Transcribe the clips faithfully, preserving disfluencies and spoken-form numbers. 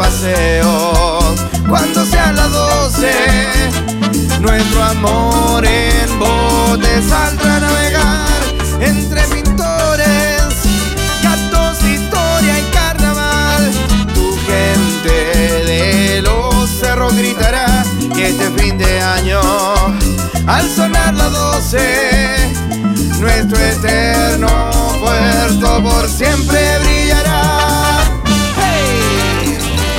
paseo. Cuando sean las doce, nuestro amor en bote saldrá a navegar entre pintores, gatos, historia y carnaval. Tu gente de los cerros gritará que este fin de año, al sonar las doce, nuestro eterno puerto por siempre brillará. ¡Hey!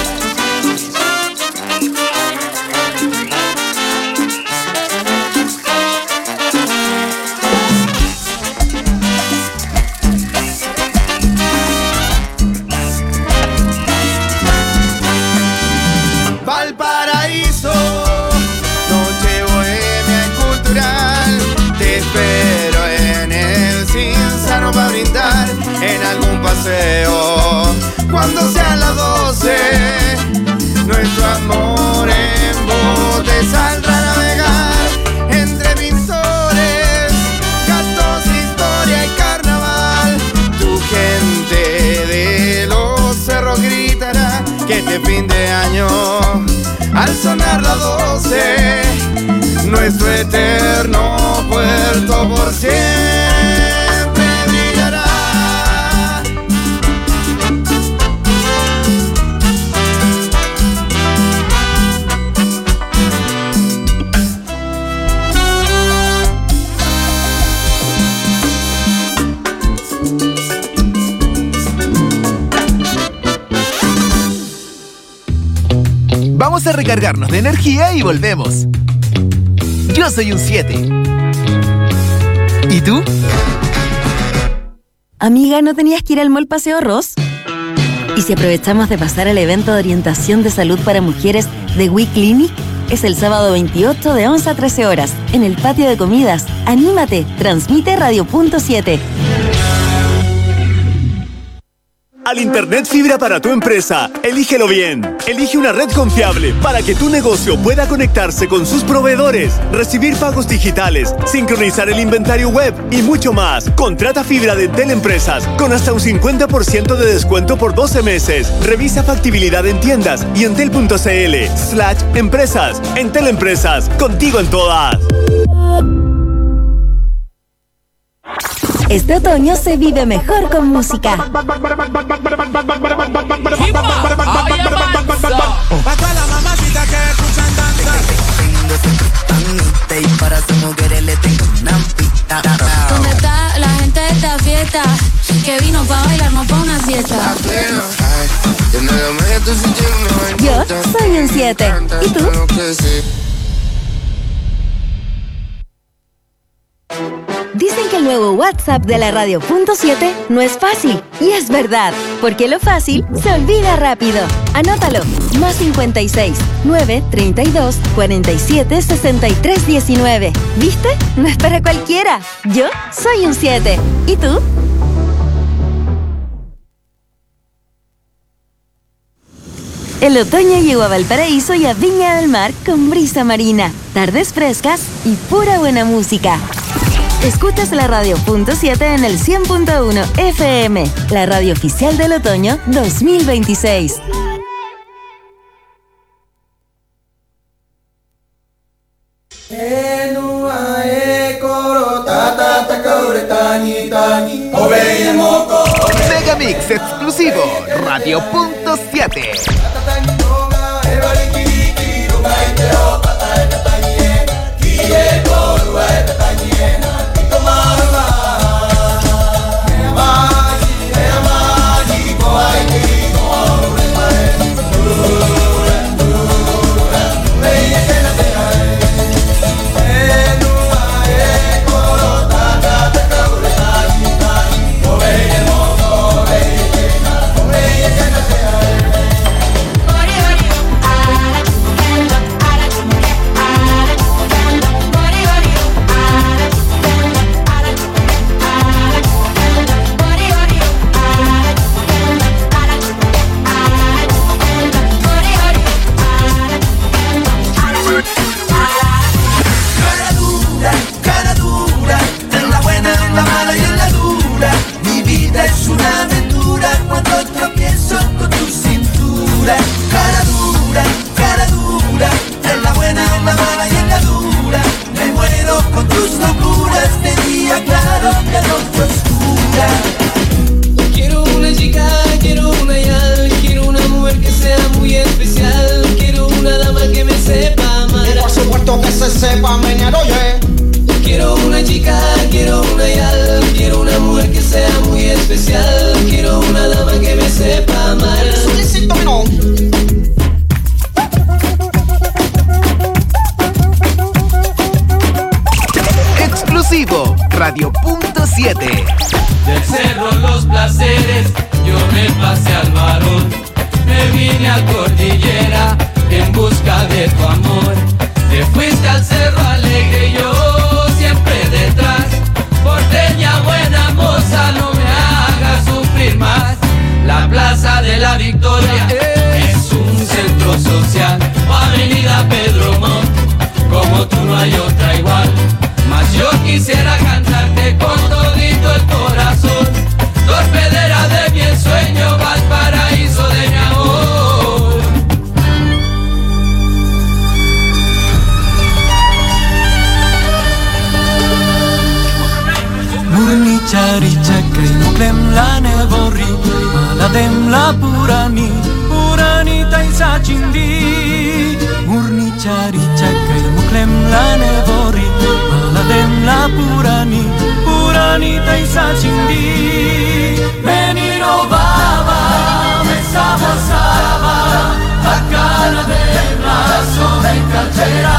Valparaíso, noche bohemia y cultural. Te espero en el Cinzano para brindar en algún paseo. Cuando sean las doce, nuestro amor en bote saldrá a navegar entre pintores, gatos, historia y carnaval. Tu gente de los cerros gritará que este fin de año, al sonar las doce, nuestro eterno puerto por siempre brillará. Vamos a recargarnos de energía y volvemos. Yo soy un siete. ¿Y tú? Amiga, ¿no tenías que ir al Mall Paseo Ross? ¿Y si aprovechamos de pasar al evento de orientación de salud para mujeres de We Clinic? Es el sábado veintiocho de once a trece horas, en el patio de comidas. ¡Anímate! Transmite Radio Punto siete. Al Internet fibra para tu empresa, elígelo bien. Elige una red confiable para que tu negocio pueda conectarse con sus proveedores, recibir pagos digitales, sincronizar el inventario web y mucho más. Contrata fibra de Entel Empresas con hasta un cincuenta por ciento de descuento por doce meses. Revisa factibilidad en tiendas y entel punto cl slash empresas. Entel Empresas, contigo en todas. Este otoño se vive mejor con música. Pa' todas las mamacitas que escuchan danza. Y para sus mujeres le tengo una pista. ¿Dónde está la gente de esta fiesta? Que vino pa' bailar, no pa' una siesta. Yo soy un siete. ¿Y tú? Dicen que el nuevo WhatsApp de la Radio Punto siete no es fácil. Y es verdad, porque lo fácil se olvida rápido. Anótalo. Más cincuenta y seis, nueve, treinta y dos, cuarenta y siete, sesenta y tres, diecinueve. ¿Viste? No es para cualquiera. Yo soy un siete. ¿Y tú? El otoño llegó a Valparaíso y a Viña del Mar con brisa marina, tardes frescas y pura buena música. Escuchas la Radio Punto siete en el cien punto uno F M, la radio oficial del otoño dos mil veintiséis. Megamix exclusivo, Radio Punto siete. siete. Del cerro Los Placeres yo me pasé al Barón, me vine a Cordillera en busca de tu amor. Te fuiste al Cerro Alegre y yo siempre detrás. Porteña buena moza, no me hagas sufrir más. La Plaza de la Victoria es un centro social, o Avenida Pedro Montt, como tú no hay otra igual. Mas yo quisiera cantarte con todito el corazón, torpedera de mi ensueño, Valparaíso de mi amor. Murni cari cakai muklem la nevori, maladem la purani, purani taisa chindi. Murni cari cakai muklem la nevori, maladem la purani, purani taisa chindi. Menino baba, me sabosaba, acá de brazo me cachera.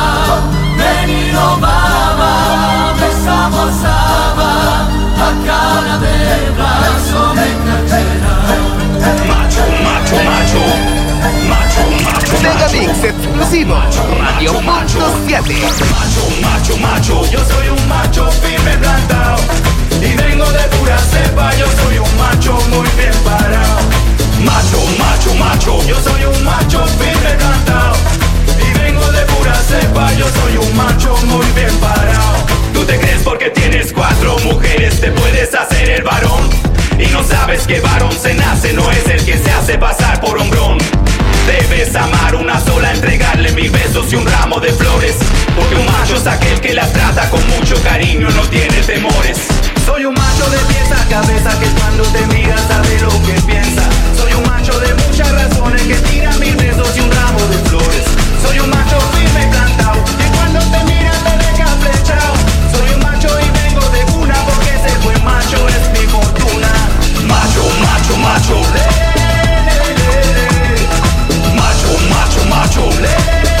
Menino baba, me sabosaba, acá de brazo me cachera. Macho, macho, macho, macho, macho, Megamix exclusivo, Radio Punto siete. macho, macho, macho, yo soy un macho firme plantado y vengo de pura cepa, yo soy un macho muy bien parado. Macho, macho, macho, yo soy un macho firme plantado y vengo de pura cepa, yo soy un macho muy bien parado. Tú te crees porque tienes cuatro mujeres te puedes hacer el varón y no sabes que varón se nace, no es el que se hace pasar por hombrón. Debes amar una sola, entregarle mil besos y un ramo de flores, porque un macho es aquel que la trata con mucho cariño, no tiene temores. Soy un macho de pies a cabeza que cuando te mira sabe lo que piensa. Soy un macho de muchas razones que tira mil besos y un ramo de flores. Soy un macho firme y plantado que cuando te mira te deja flechado. Soy un macho y vengo de cuna porque ese buen macho es mi fortuna. Macho, macho, macho, le, le, le, le. Macho, macho, macho, le,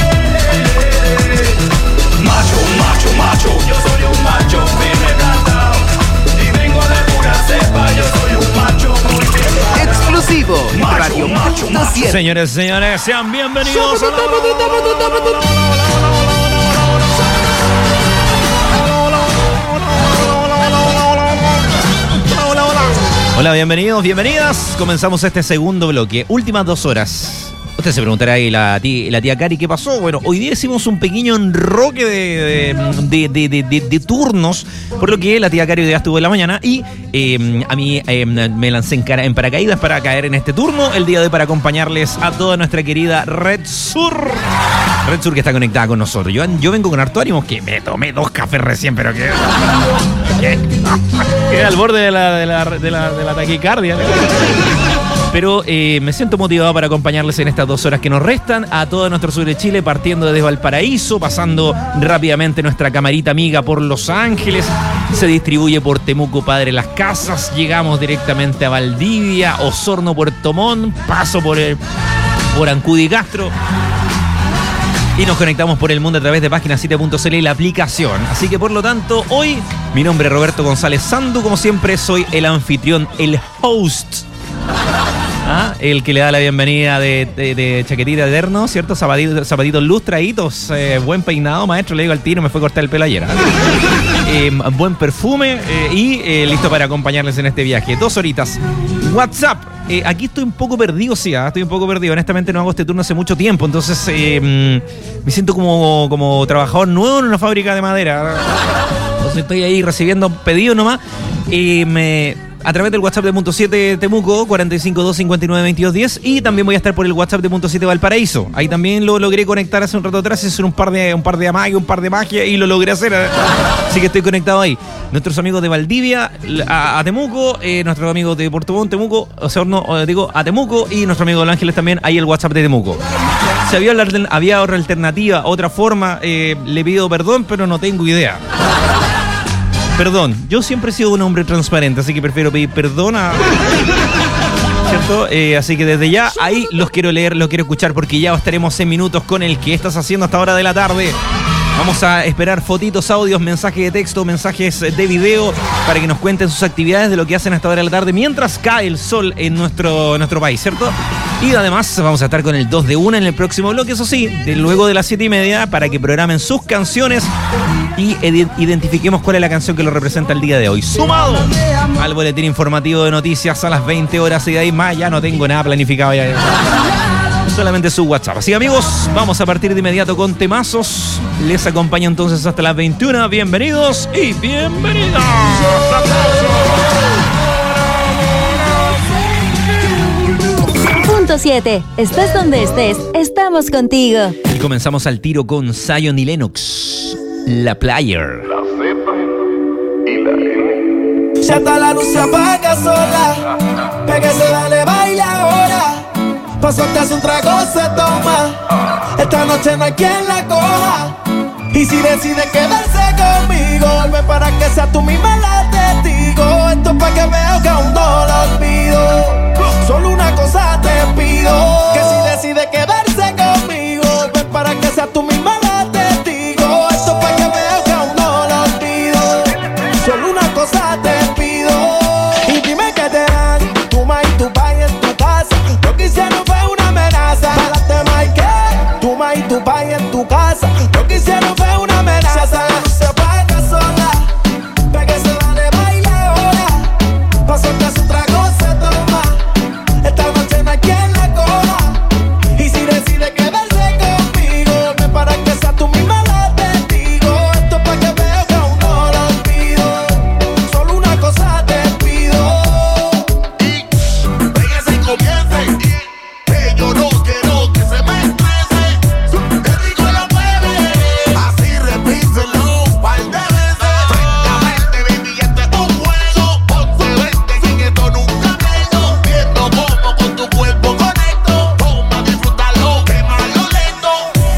le, le. Macho, macho, macho, yo soy un macho firme plantado y vengo de pura cepa, yo soy un macho muy bien. Exclusivo, Macho, Radio macho, Punto macho. siete. Señores, señores, sean bienvenidos a la... Hola, bienvenidos, bienvenidas. Comenzamos este segundo bloque. Últimas dos horas. Usted se preguntará ahí, la tía, la tía Cari, ¿qué pasó? Bueno, hoy día hicimos un pequeño enroque de, de, de, de, de, de turnos, por lo que la tía Cari hoy día estuvo en la mañana y eh, a mí eh, me lancé en, cara, en paracaídas para caer en este turno el día de hoy para acompañarles a toda nuestra querida Red Sur. Red Sur que está conectada con nosotros. Yo, yo vengo con harto ánimo, que me tomé dos cafés recién, pero que... que quedé al borde de la, de la, de la, de la taquicardia. Pero eh, me siento motivado para acompañarles en estas dos horas que nos restan a todo nuestro sur de Chile, partiendo desde Valparaíso, pasando rápidamente nuestra camarita amiga por Los Ángeles, se distribuye por Temuco, Padre Las Casas, llegamos directamente a Valdivia, Osorno, Puerto Montt, paso por, el, por Ancud y Castro, y nos conectamos por el mundo a través de página siete punto c l y la aplicación. Así que por lo tanto, hoy mi nombre es Roberto González Sandu, como siempre soy el anfitrión, el host. ¿Ah? El que le da la bienvenida de, de, de chaquetita de terno, ¿cierto? Zapatitos, zapatitos lustraditos, eh, buen peinado, maestro, le digo al tiro, me fue a cortar el pelo ayer. ¿eh? Eh, buen perfume eh, y eh, listo para acompañarles en este viaje. Dos horitas. WhatsApp. Eh, aquí estoy un poco perdido, sí, ¿eh? estoy un poco perdido. Honestamente no hago este turno hace mucho tiempo, entonces eh, me siento como, como trabajador nuevo en una fábrica de madera. Entonces estoy ahí recibiendo pedidos nomás. Eh, me... A través del WhatsApp de Punto siete Temuco, cuatro cinco dos, cinco nueve, veintidós diez, y también voy a estar por el WhatsApp de Punto siete Valparaíso. Ahí también lo logré conectar hace un rato atrás, hacer un par de un par de amague, un par de magia y lo logré hacer. Así que estoy conectado ahí. Nuestros amigos de Valdivia a, a Temuco, eh, nuestros amigos de Puerto Montt, Temuco, o sea, no, digo a Temuco, y nuestro amigo de Los Ángeles también, ahí el WhatsApp de Temuco. Si había, había otra alternativa, otra forma, eh, le pido perdón, pero no tengo idea. Perdón, yo siempre he sido un hombre transparente, así que prefiero pedir perdón a... ¿Cierto? Eh, así que desde ya, ahí los quiero leer, los quiero escuchar, porque ya estaremos en minutos con el que estás haciendo hasta hora de la tarde. Vamos a esperar fotitos, audios, mensajes de texto, mensajes de video para que nos cuenten sus actividades de lo que hacen hasta ahora de la tarde mientras cae el sol en nuestro, nuestro país, ¿cierto? Y además vamos a estar con el dos de una en el próximo bloque, eso sí, de luego de las siete y media, para que programen sus canciones y identifiquemos cuál es la canción que lo representa el día de hoy. Sumado al boletín informativo de noticias a las veinte horas y de ahí más, ya no tengo nada planificado ya. Solamente su WhatsApp. Así, amigos, vamos a partir de inmediato con temazos. Les acompaño entonces hasta las veintiuna. Bienvenidos y bienvenidas. Punto siete. Estés donde estés, estamos contigo. Y comenzamos al tiro con Zion y Lennox, La Player. La Z y la N. Ya está la luz, se apaga sola. Pégase, dale, baila ahora. Paso te hace un trago, se toma. Esta noche no hay quien la coja. Y si decide quedarse conmigo, ven para que sea tú misma la testigo. Esto es pa' que veo que aún no lo olvido. Solo una cosa te pido, que si decide quedarse conmigo, ven para que sea tú misma la testigo. Esto es pa' que veo que aún no lo olvido. Solo una cosa te pido. Y dime que te dan tu ma y tu pa en tu casa. Lo que hicieron fue una amenaza. Párate, Mike, tu ma y tu pa en tu casa. Lo que hicieron fue una amenaza. Se apaga sola. Pégase, dale, baila ahora. Pásate a su trago, se toma. Esta noche no hay quien la coja. Y si decide quedarse conmigo, ven para que sea tú misma la testigo. Esto es pa' que veo que aún no lo olvido. Solo una cosa te pido. Y pégase y comience. Que yo no quiero que se me estrese. Qué rico lo mueve. Así repíselo un par de veces. Francamente, baby, este es un juego. Ponte veinte que en esto nunca pierdo. Viendo cómo con tu cuerpo conecto. Toma, disfrútalo, quémalo lento.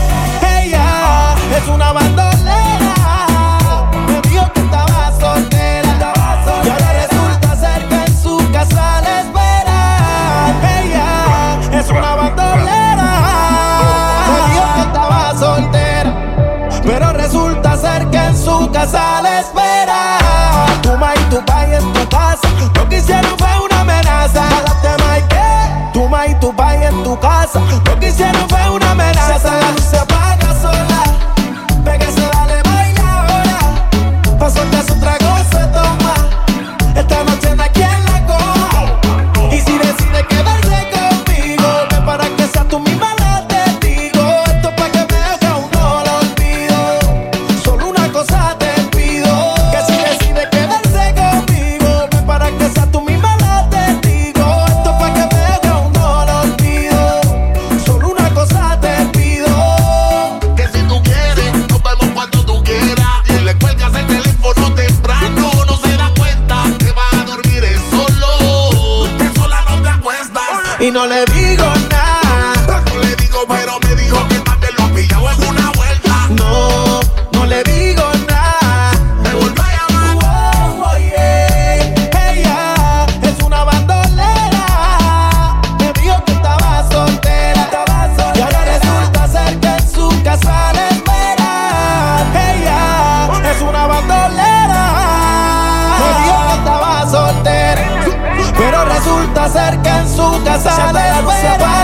Ella es una bandolera. Me dijo que estaba soltera. Y ahora resulta ser que en su casa la esperan. Ella es una bandolera. Me dijo que estaba soltera. Pero resulta ser que en su casa la espera. Tu ma y tu pa en tu casa. Lo que hicieron fue una amenaza. Párate, Mike, tu ma y tu pa en tu casa. Lo que hicieron fue una amenaza. La luz se apaga sola. Pégase, dale, baila ahora. Pásate a su trago, se toma. Esta noche no hay quien la coja. Y si decide quedarse conmigo, ven para que sea tú misma la testigo. Esto es pa' que veo que aún no lo olvido. Solo una cosa te pido, que si decide quedarse conmigo, ven para que sea tú misma la testigo. Esto es pa' que veo que aún no lo olvido. Solo una cosa te pido. Que si tú quieres, nos vemos cuando tú quieras. Y le cuelgas el teléfono temprano. No se da cuenta que va a dormir él solo. Que sola no te acuestas. Y no le digo nada. No le digo, pero me dijo que también lo ha pillado en una vuelta. No, no le digo nada. Me volvió a llamar. Oh, oh, yeah. Ella es una bandolera. Me dijo que estaba soltera. Y ahora resulta ser que en su casa la espera. Ella es una bandolera. Me dijo que estaba soltera. Pero resulta ser que en su casa la espera.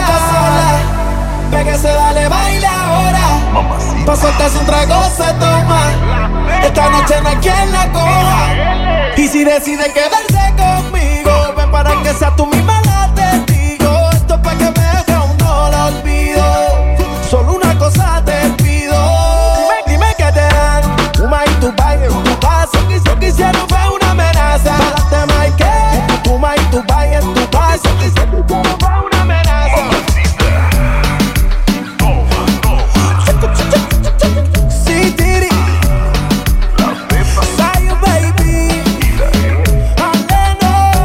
Pégase, dale, baila ahora. Pa' soltarse un trago, se toma. Esta noche no hay quien la coja. Y si decide quedarse conmigo, ven para que sea tú misma la testigo. Esto es pa' que vea que aún no lo olvido. Solo una cosa te pido. Dime que te dan tu ma y tu pa en tu casa. Lo que hicieron fue una amenaza. Párate, Mike, tu ma y tu pa en tu casa. Lo que hicieron fue una amenaza. Sí, Tiri. Zion, baby. Aleno.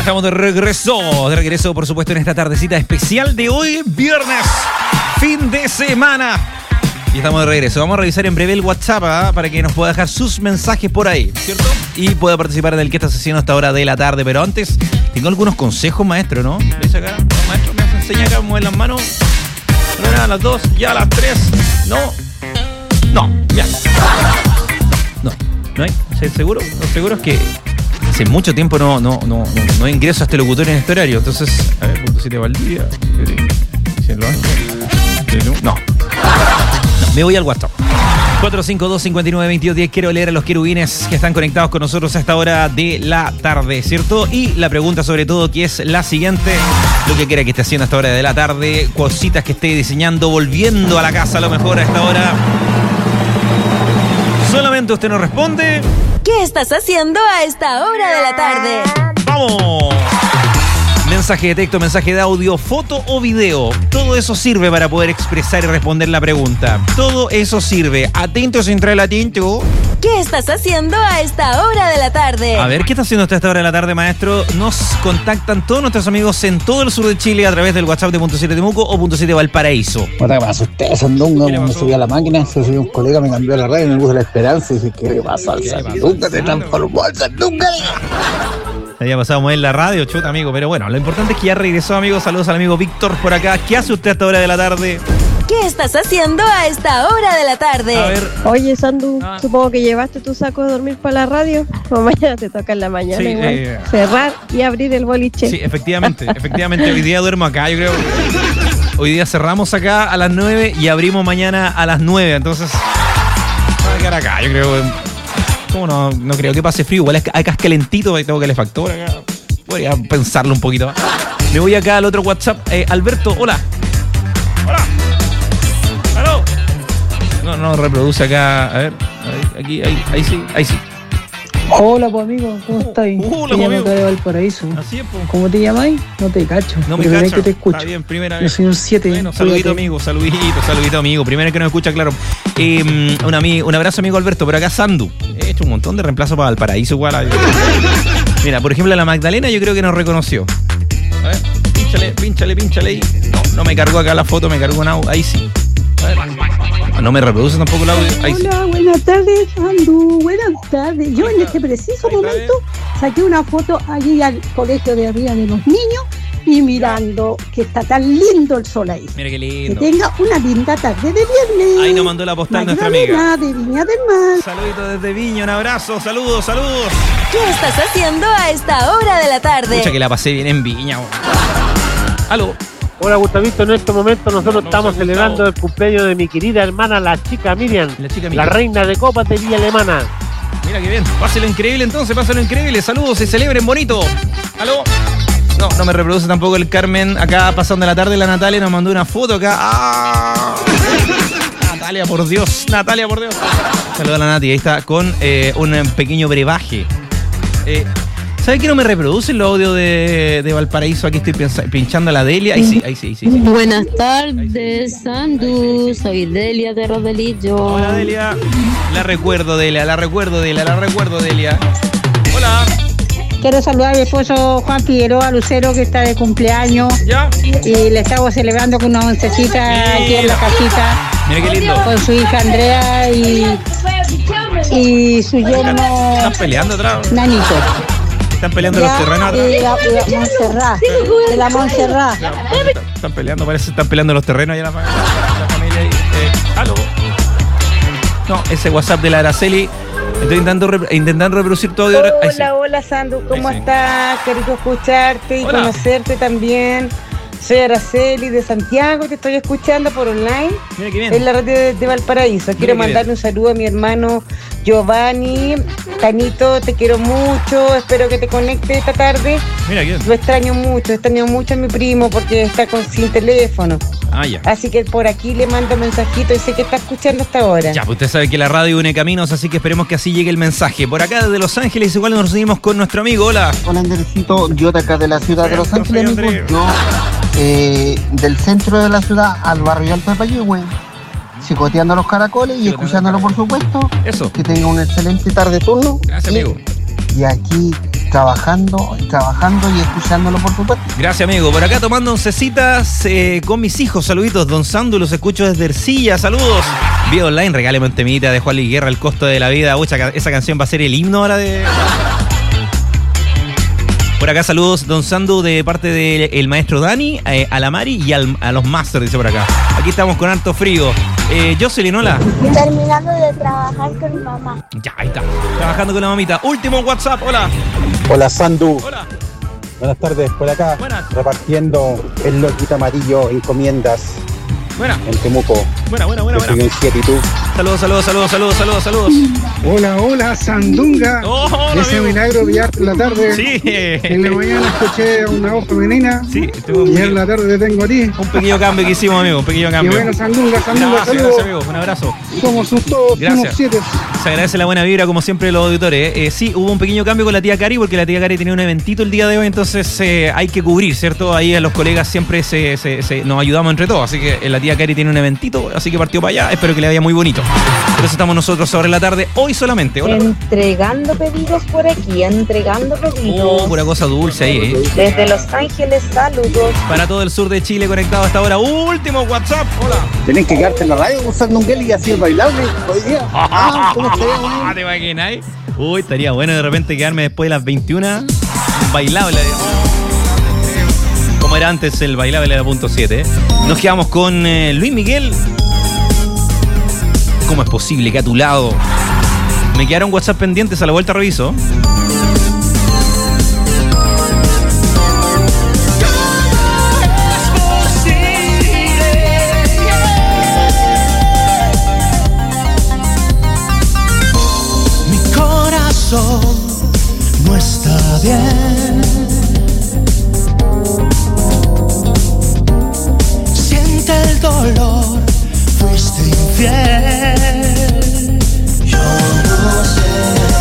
Estamos de regreso, de regreso por supuesto en esta tardecita especial de hoy, viernes, fin de semana. Y estamos de regreso. Vamos a revisar en breve el WhatsApp, ¿eh? Para que nos pueda dejar sus mensajes por ahí, ¿cierto? Y pueda participar en el que está haciendo hasta hora de la tarde. Pero antes, tengo algunos consejos, maestro, ¿no? ¿Ves acá? Maestro, me enseña acá a mover las manos. Una, a las dos, ya a las tres. No. No, ya. No, no hay. ¿Seguro? ¿No seguro? Es que hace mucho tiempo no, no, no, no, no ingreso a este locutorio en este horario. Entonces, a ver, punto siete Valdivia. No. Me voy al WhatsApp. cuatro cinco dos, cinco nueve, dos cero uno cero. Quiero leer a los querubines que están conectados con nosotros a esta hora de la tarde, ¿cierto? Y la pregunta sobre todo que es la siguiente. Lo que quiera que esté haciendo a esta hora de la tarde. Cositas que esté diseñando, volviendo a la casa a lo mejor a esta hora. Solamente usted nos responde. ¿Qué estás haciendo a esta hora de la tarde? ¡Vamos! Mensaje de texto, mensaje de audio, foto o video. Todo eso sirve para poder expresar y responder la pregunta. Todo eso sirve. Atento sin traer el atento. ¿Qué estás haciendo a esta hora de la tarde? A ver, ¿qué está haciendo usted a esta hora de la tarde, maestro? Nos contactan todos nuestros amigos en todo el sur de Chile a través del WhatsApp de punto siete Temuco o punto siete Valparaíso. ¿Qué me asusté, Sandunga? Me subí a la máquina, se subió un colega, me cambió la radio, me puso la esperanza y dije, ¿qué le pasó al Sandunga? Te transformó al Sandunga. Había pasado a mover la radio, chuta, amigo. Pero bueno, lo importante es que ya regresó, amigo. Saludos al amigo Víctor por acá. ¿Qué hace usted a esta hora de la tarde? ¿Qué estás haciendo a esta hora de la tarde? A ver. Oye, Sandu, ah. supongo que llevaste tu saco de dormir para la radio. O mañana te toca en la mañana sí, igual. Eh, cerrar y abrir el boliche. Sí, efectivamente. Efectivamente, hoy día duermo acá, yo creo. Hoy día cerramos acá a las nueve y abrimos mañana a las nueve. Entonces, voy a quedar acá, yo creo. ¿Cómo no? No creo que pase frío. Igual acá es calentito, tengo calefactor acá. Podría pensarlo un poquito más. Me voy acá al otro WhatsApp. Eh, Alberto, hola. Hola. ¿Aló? No, no, reproduce acá. A ver, ahí, aquí, ahí, ahí sí, ahí sí. Hola, pues amigo, ¿cómo estás? Hola, te llamo amigo. de Valparaíso. Así es, pues. ¿Cómo te llamáis? No te cacho. No me Primera cacho. vez que te escucho. Está bien, primera Yo vez. soy un siete. Bueno, saludito, amigo, saludito, saludito, amigo. Primera vez que nos escucha, claro. Eh, un, ami- un abrazo, amigo Alberto. Por acá, Sandu. He hecho un montón de reemplazos para Valparaíso, igual. Mira, por ejemplo, la Magdalena yo creo que nos reconoció. A ver, pínchale, pínchale, pínchale ahí. No, no me cargó acá la foto, me cargó un audio. Ahí sí. A ver. No me reproduce tampoco el audio. Ahí sí. Hola, buenas tardes, Andu. Buenas tardes. Yo en este preciso momento saqué una foto allí al colegio de arriba de los niños y mirando que está tan lindo el sol ahí. Mira qué Que lindo. tenga una linda tarde de viernes. Ahí nos mandó la postal nuestra amiga. Magdalena de Viña del Mar. Saludito desde Viña, un abrazo, saludos, saludos. ¿Qué estás haciendo a esta hora de la tarde? Escucha que la pasé bien en Viña. Bro. Aló. Hola Gustavito, en este momento nosotros No, estamos Gustavo. celebrando el cumpleaños de mi querida hermana, la chica Miriam, La chica la Miriam. reina de copas de Villa Alemana. Mira qué bien. Páselo increíble entonces, páselo increíble. Saludos y celebren bonito. ¿Aló? No, no me reproduce tampoco el Carmen. Acá pasando la tarde la Natalia nos mandó una foto acá. ¡Ah! Natalia, por Dios. Natalia, por Dios. Saludos a la Nati. Ahí está con eh, un pequeño brebaje. Eh, ¿Sabes que no me reproduce el audio de, de Valparaíso? Aquí estoy pensa- pinchando a la Delia. Ahí sí, ahí sí, ahí sí. sí. Buenas tardes, Sandu. Soy Delia de Rodelillo. Hola, Delia. La recuerdo, Delia. La recuerdo, Delia. La recuerdo, Delia. Hola. Quiero saludar a mi esposo Juan Figueroa Lucero, que está de cumpleaños. ¿Ya? Y le estamos celebrando con una oncecita aquí en la casita. Mira qué lindo. Con su hija Andrea y, y su yerno ¿Están peleando atrás? Nanito. Están peleando los Ya, terrenos atrás. de la, de la Montserrat. De la Montserrat. Están peleando, parece que están peleando los terrenos allá en la, fa- la familia. ahí. Eh, ¿Aló? No, ese WhatsApp de la Araceli. Estoy intentando, rep- intentando reproducir todo. de ahora- ahí sí. Hola, hola Sandu, ¿cómo Ahí sí. estás? Qué rico escucharte y Hola. conocerte también. Soy Araceli de Santiago, te estoy escuchando por online Mira qué bien. en la radio de, de Valparaíso. Quiero qué mandarle bien. un saludo a mi hermano Giovanni. Canito, te quiero mucho, espero que te conectes esta tarde. Mira qué bien. Lo extraño mucho, extraño mucho a mi primo porque está con, sin teléfono. Ah, ya. Así que por aquí le mando mensajito y sé que está escuchando hasta ahora. Ya, pues usted sabe que la radio une caminos, así que esperemos que así llegue el mensaje. Por acá desde Los Ángeles, igual nos seguimos con nuestro amigo. Hola. Hola, Andresito, yo de acá de la ciudad de Los Soy Ángeles, amigo. Andrés. Yo, eh, del centro de la ciudad al barrio Alto de Payehue, chicoteando los caracoles y escuchándolo, por supuesto. Eso. Que tenga un excelente tarde turno. Gracias, Y- amigo. Y aquí trabajando, trabajando y escuchándolo por supuesto. Gracias, amigo. Por acá tomando oncecitas eh, con mis hijos. Saluditos, don Sandu, los escucho desde Ercilla. Saludos. Vía online, regáleme un temita de Juan Luis Guerra, El costo de la vida. Ucha, esa canción va a ser el himno ahora de... Por acá saludos, don Sandu, de parte del maestro Dani, eh, a la Mari y al, a los Masters, dice por acá. Aquí estamos con harto frío. Eh, Jocelyn, hola. Terminando de trabajar con mi mamá. Ya, ahí está. Trabajando con la mamita. Último WhatsApp, hola. Hola, Sandu. Hola. Buenas tardes, por acá. Buenas. Repartiendo el loquito amarillo, encomiendas. Buena. En Temuco. Buena, buena, buena, buena. un siete, ¿y tú? Saludos, saludos, saludos, saludos, saludos, saludos. Hola, hola, Sandunga. Oh, hola, ese amigo. milagro billar en la tarde. Sí. En la mañana escuché a una voz femenina. Sí. Y en la tarde te tengo a ti. Un pequeño cambio que hicimos, amigo. Un pequeño cambio. Y bueno, Sandunga, Sandunga, Gracias, saludos. gracias, amigo. Un abrazo. Somos un todos, Gracias. somos siete. Se agradece la buena vibra, como siempre, de los auditores. Eh, sí, hubo un pequeño cambio con la tía Cari, porque la tía Cari tenía un eventito el día de hoy, entonces eh, hay que cubrir, ¿cierto? Ahí a los colegas siempre se, se, se, nos ayudamos entre todos, así que eh, la tía Cari tiene un eventito, así que partió para allá. Espero que le vaya muy bonito. Por eso estamos nosotros ahora en la tarde, hoy solamente. Hola. Entregando pedidos por aquí, entregando pedidos. Oh, pura cosa dulce ahí, ¿eh? Desde Los Ángeles, saludos. Para todo el sur de Chile conectado hasta ahora. Último WhatsApp, hola. Tenés que quedarte en la radio usando un gel y así el bailable hoy día. Ah, ¿cómo estaría, güey? ¿Te imagináis? Uy, estaría bueno de repente quedarme después de las veintiuna bailable. Como era antes el bailable de la punto siete. ¿eh? Nos quedamos con eh, Luis Miguel. ¿Cómo es posible que a tu lado? Me quedaron WhatsApp pendientes, a la vuelta reviso. No está bien. Siente el dolor, fuiste infiel. Yo no sé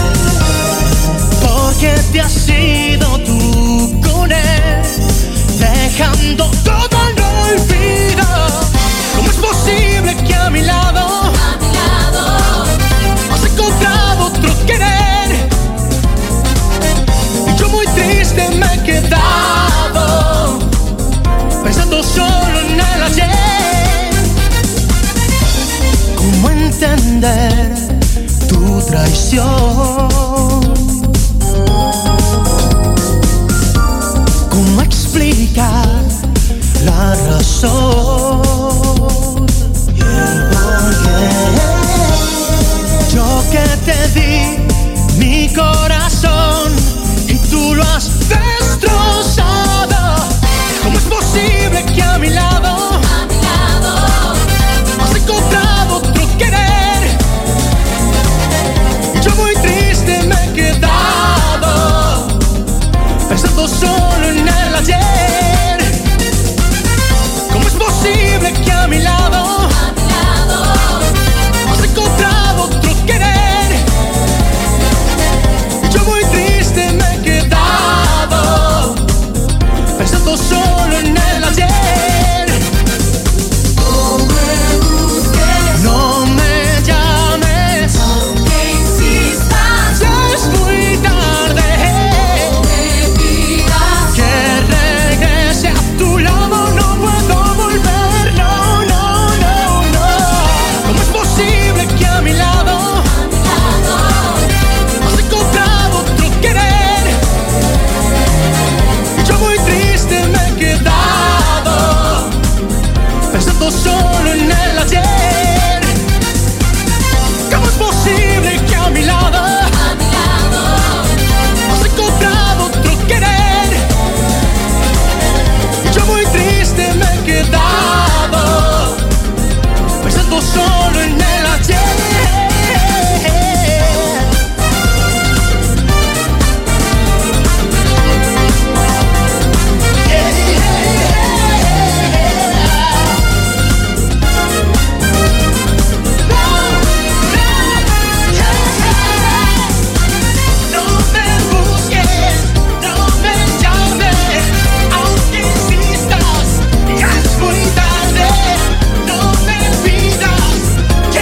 por qué te has ido tú con él, dejando todo en olvido. ¿Cómo es posible que a mi lado, a mi lado, has encontrado otro querer? Muy triste me he quedado, pensando solo en el ayer. ¿Cómo entender tu traición? ¿Cómo explicar la razón? ¿Y el por qué? Yo que te di mi corazón y tú lo has destrozado. ¿Cómo es posible que a mi lado, a mi lado, has encontrado otro querer? Y yo muy triste me he quedado, pensando solo en el ayer. ¿Cómo es posible que a mi lado, a mi lado, has encontrado otro querer? Y yo muy triste me he quedado, pensando solo en el ayer. No me busques, no me llames, aunque insistas, es muy tarde. No me pidas que regrese a tu lado, no puedo volver, no, no, no, no. ¿Cómo es posible que a mi lado, a mi lado, has encontrado otro querer? Y yo muy triste me he quedado, pensando solo en el ayer. ¿Cómo es posible que a mi lado, a mi lado, has encontrado otro querer? Y yo muy triste me he quedado, pensando solo en el ayer. No me busques, no me llames, aunque insistas, ya es muy tarde. No me pidas que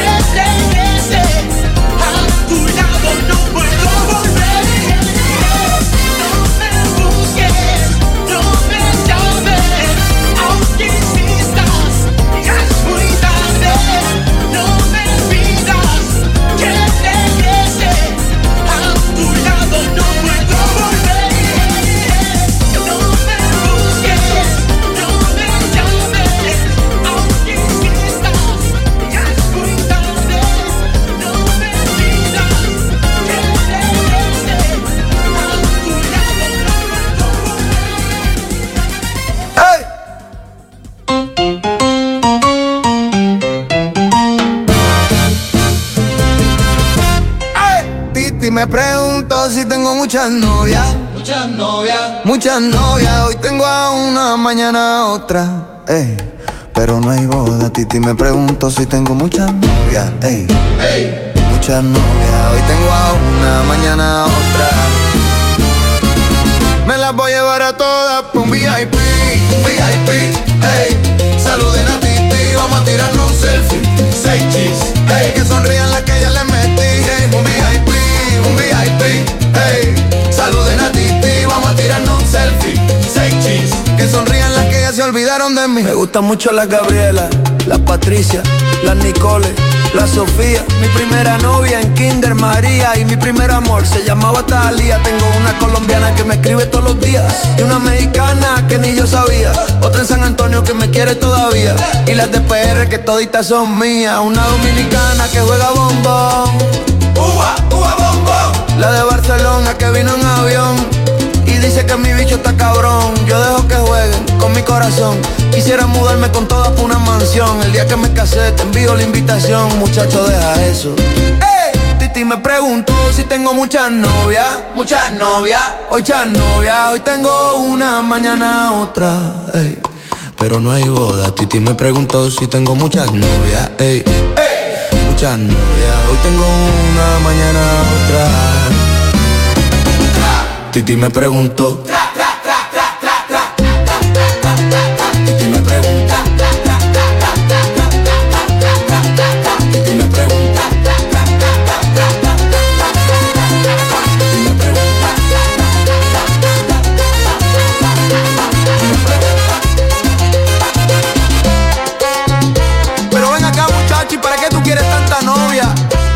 me pregunto si tengo muchas novias. Muchas novias. Muchas novias. Hoy tengo a una, mañana a otra. Ey. Pero no hay boda, Titi, me pregunto si tengo muchas novias. Ey. Ey. Muchas novias. Hoy tengo a una, mañana a otra. Me las voy a llevar a todas pa' un V I P, un V I P, ey. Saluden a Titi, vamos a tirarnos un selfie. Seis cheese, ey. Que sonrían las que ya les metí, ey. Un V I P, un V I P, ey. Saluden a Titi, vamos a tirarnos un selfie. Seis cheese, que sonrían las que ya se olvidaron de mí. Me gustan mucho las Gabriela, las Patricia, las Nicole, la Sofía. Mi primera novia en Kinder María. Y mi primer amor se llamaba Talía. Tengo una colombiana que me escribe todos los días, y una mexicana que ni yo sabía. Otra en San Antonio que me quiere todavía. Y las de P R que toditas son mías. Una dominicana que juega bombón. Uva, uva, bombón. La de Barcelona que vino en avión y dice que mi bicho está cabrón. Yo dejo que jueguen con mi corazón. Quisiera mudarme con todas por una mansión. El día que me casé te envío la invitación. Muchacho, deja eso. ¡Ey! Titi me preguntó si tengo muchas novias. Muchas novias. Hoy muchas novias. Hoy tengo una, mañana otra. Ey. Pero no hay boda. Titi me preguntó si tengo muchas novias. Ey. Ey. Muchas novias. Hoy tengo una, mañana otra. Titi me preguntó. Titi me pregunta. Titi me pregunta. Pero ven acá, muchachi, ¿para qué tú quieres tanta novia?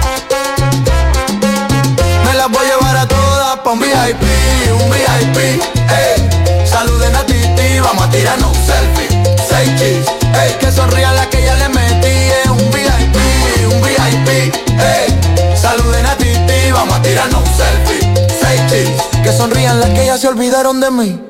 Me las voy a llevar a todas pa' un V I P, un V I P, ey. Saluden a Titi, vamos a tirarnos un selfie. Seis cheese, ey. Que sonrían las que ya le metí, eh. Un V I P, un V I P, ey. Saluden a Titi, vamos a tirarnos un selfie. Seis cheese, que sonrían las que ya se olvidaron de mí.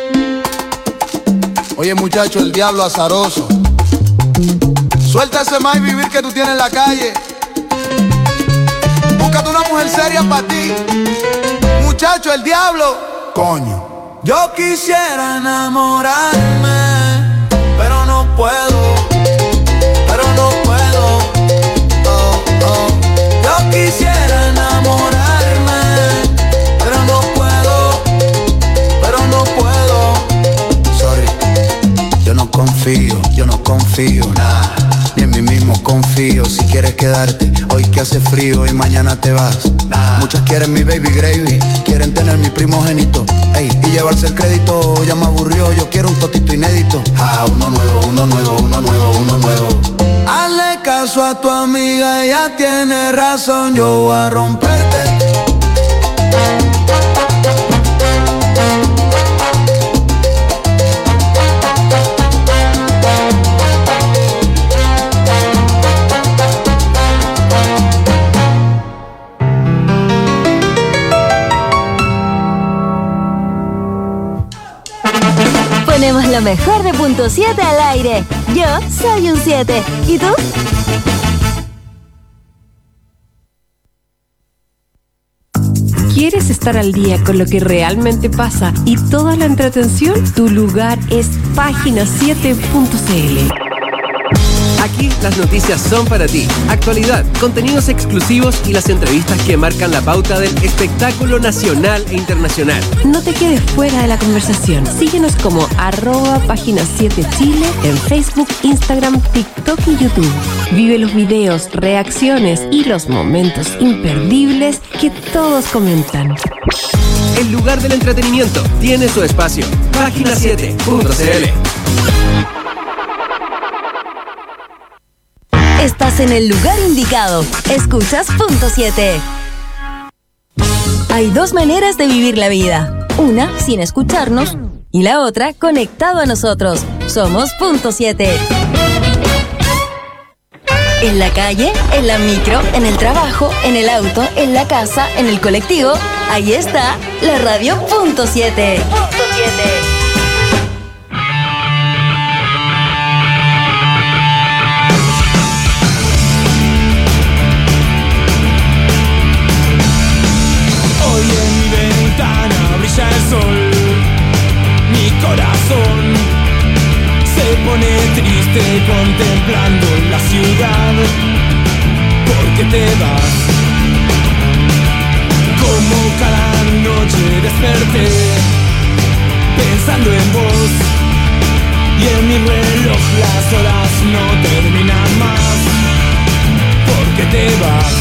Oye, muchacho, el diablo azaroso. Suelta ese más y vivir que tú tienes en la calle. Búscate una mujer seria para ti. Muchacho, el diablo. Coño. Yo quisiera enamorarme, pero no puedo, pero no puedo. Oh, oh. Yo quisiera enamorarme, pero no puedo, pero no puedo. Sorry, yo no confío, yo no confío, nah. Ni en mí mismo confío. Si quieres quedarte, hoy que hace frío y mañana te vas, nah. Muchas quieren mi baby gravy, quieren tener mi primogénito, ey, y llevarse el crédito. Ya me aburrió, yo quiero un totito inédito. Ah, uno nuevo, uno nuevo, uno nuevo, uno nuevo. Hazle caso a tu amiga, ella tiene razón. Yo voy a romperte. Ponemos lo mejor de punto siete al aire. Yo soy un siete. ¿Y tú? ¿Quieres estar al día con lo que realmente pasa y toda la entretención? Tu lugar es página siete punto c l. Aquí las noticias son para ti. Actualidad, contenidos exclusivos y las entrevistas que marcan la pauta del espectáculo nacional e internacional. No te quedes fuera de la conversación. Síguenos como arroba página siete Chile en Facebook, Instagram, TikTok y YouTube. Vive los videos, reacciones y los momentos imperdibles que todos comentan. El lugar del entretenimiento tiene su espacio. página siete punto c l. Estás en el lugar indicado. Escuchas Punto siete. Hay dos maneras de vivir la vida. Una sin escucharnos y la otra conectado a nosotros. Somos Punto siete. En la calle, en la micro, en el trabajo, en el auto, en la casa, en el colectivo. Ahí está la radio Punto siete. Punto siete. desperté pensando en vos. Y en mi reloj las horas no terminan más, porque te vas.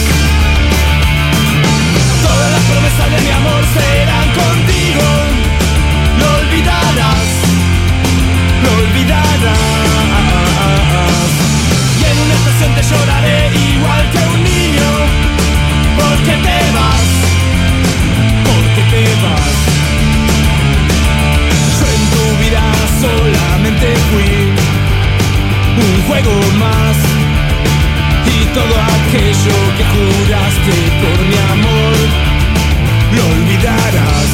Todas las promesas de mi amor serán contigo. Lo olvidarás, lo olvidarás. Y en una estación te lloraré igual que un niño, porque te vas, porque te vas. Yo en tu vida solamente fui un juego más, y todo aquello que juraste por mi amor lo olvidarás.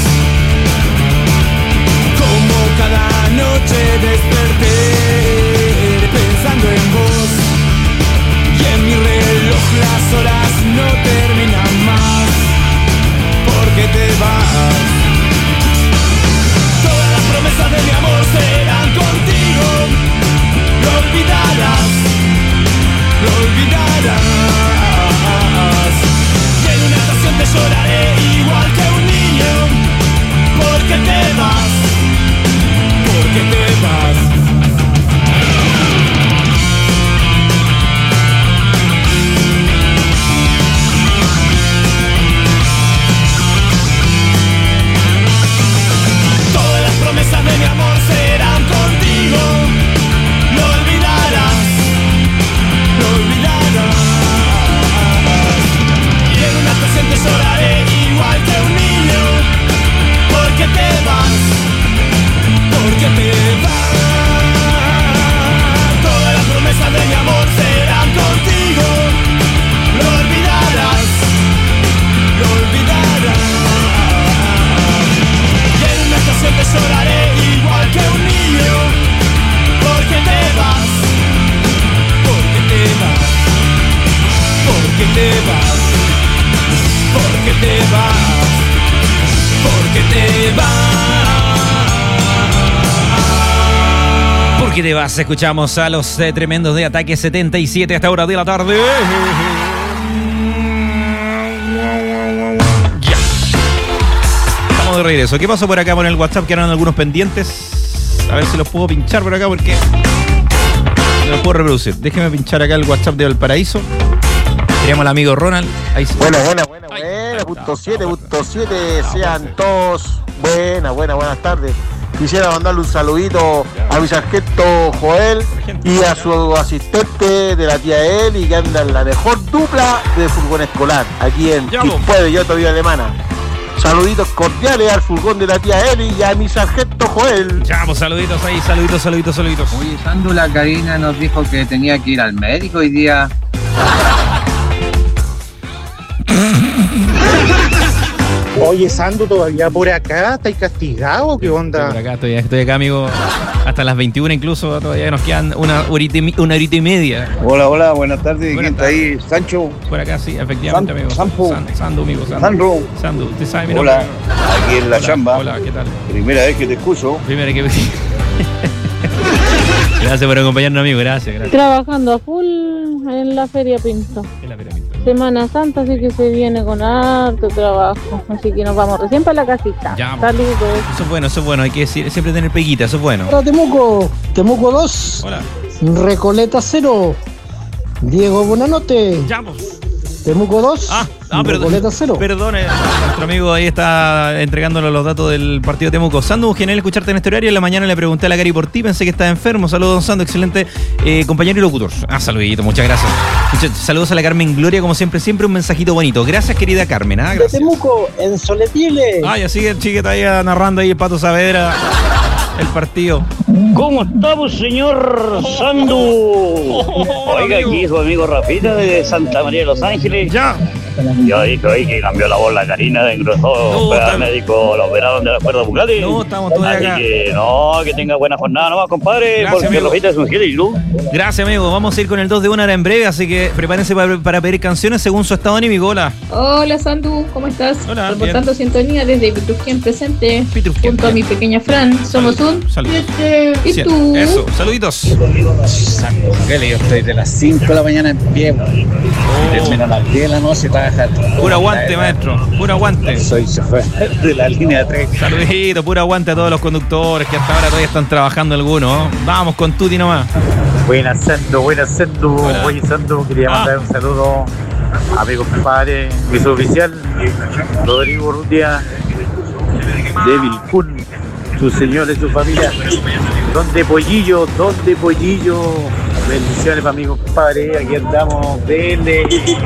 Como cada noche desperté pensando en vos, y en mi reloj las horas no terminan más, porque te vas. Todas las promesas de mi amor serán contigo. Lo olvidarás, lo olvidarás. Y en una estación te lloraré igual que un niño, porque te vas, porque te vas. Todas las promesas de mi amor serán contigo. Lo olvidarás, lo olvidarás. Y en una estación te lloraré igual que un niño, porque te vas, porque te vas. Todas las promesas de mi amor serán contigo. Lo olvidarás, lo olvidarás. Y en una estación te lloraré igual que un niño, porque te vas, porque te vas, porque te vas, porque te vas, porque te vas. Porque te vas, escuchamos a los eh, tremendos de Ataque setenta y siete a esta hora de la tarde. Ya. Estamos de regreso. ¿Qué pasó por acá por el WhatsApp? Que eran algunos pendientes. A ver si los puedo pinchar por acá porque no los puedo reproducir. Déjeme pinchar acá el WhatsApp de Valparaíso. Teníamos al amigo Ronald. Ahí sí. Buena, buena, buena, buena. Punto siete, punto siete. Sean todos buenas, buenas, buenas tardes. Quisiera mandarle un saludito a mi sargento Joel y a su asistente de la tía Eli, que anda en la mejor dupla de furgón escolar aquí en Quilpué de Yoto, Villa Alemana. Saluditos cordiales al furgón de la tía Eli y a mi sargento Joel. Ya, pues saluditos ahí, saluditos, saluditos, saluditos. Oye, Sandu, la Karina nos dijo que tenía que ir al médico hoy día. Oye, Sandu, ¿todavía por acá? ¿Estáis castigado? ¿Qué onda? Estoy por acá, estoy, estoy acá, amigo. Hasta las veintiuna incluso, todavía nos quedan una horita y, una horita y media. Hola, hola, buenas tardes. Buenas ¿Quién tardes. Está ahí? ¿Sancho? Por acá, sí, efectivamente, San, amigo. Sandu. San, Sandu, amigo. Sandu. Sandu. Sandu, ¿usted sabe mi nombre? Hola, aquí en la hola, chamba. Hola, ¿qué tal? Primera vez que te escucho. Primera que... Gracias por acompañarnos, amigo, gracias, gracias. Trabajando a full en la Feria Pinto. En la Feria Pinto. Semana Santa, así que se viene con harto trabajo. Así que nos vamos recién para la casita. Ya, saludos. Eso es bueno, eso es bueno. Hay que decir, siempre tener peguita, eso es bueno. Hola, Temuco. Temuco dos. Hola. Recoleta cero. Diego, buenas noches. Ya, pues. Temuco dos. Ah, ah Recoleta perdón. cero. Perdone, nuestro amigo ahí está entregándole los datos del partido de Temuco. Sandu, genial escucharte en este horario. En la mañana le pregunté a la Cari por ti, pensé que estaba enfermo. Saludos, don Sandu, excelente eh, compañero y locutor. Ah, saludito, muchas gracias. Muchas, saludos a la Carmen Gloria, como siempre, siempre un mensajito bonito. Gracias, querida Carmen. Ah, gracias. De Temuco, en Soletible. Ah, ya sigue el chiqueta ahí narrando ahí el Pato Saavedra el partido. ¿Cómo estamos, señor Sandu? Oiga, aquí su amigo Rafita de Santa María de Los Ángeles. Ya. Yo dije hoy que cambió la voz la Karina, engrosó, No, fue está- al médico, lo operaron de la cuerda bucal. No, estamos todavía Así acá. que no, que tenga buena jornada nomás, compadre, Gracias, porque amigo. Rafita es un gil y tú. Gracias, amigo. Vamos a ir con el dos de una hora en breve, así que prepárense para, para pedir canciones según su estado anímico. Hola. Hola Sandu, ¿cómo estás? Hola, Reportando sintonía desde Pitrusquén presente, junto a mi pequeña Fran. Somos un Saludos. siete. ¿Y Sí, tú? Eso, saluditos. Santo Miguel, yo estoy de las cinco de la mañana en pie. Y termino a las diez de la noche, está trabajar. Puro aguante, maestro. Puro aguante. Soy chofer de la línea tres. Saludito, puro aguante a todos los conductores que hasta ahora todavía están trabajando algunos. Vamos con Tuti nomás. Buenas, Sando, buenas, Sando. Oye, Sando, quería mandar ah. un saludo a mi compadre, mi suboficial, Rodrigo Rutia, de Vilcún, sus señores, su familia. ¿Dónde Pollillo? ¿Dónde Pollillo? Bendiciones para mi compadre, aquí andamos, dele.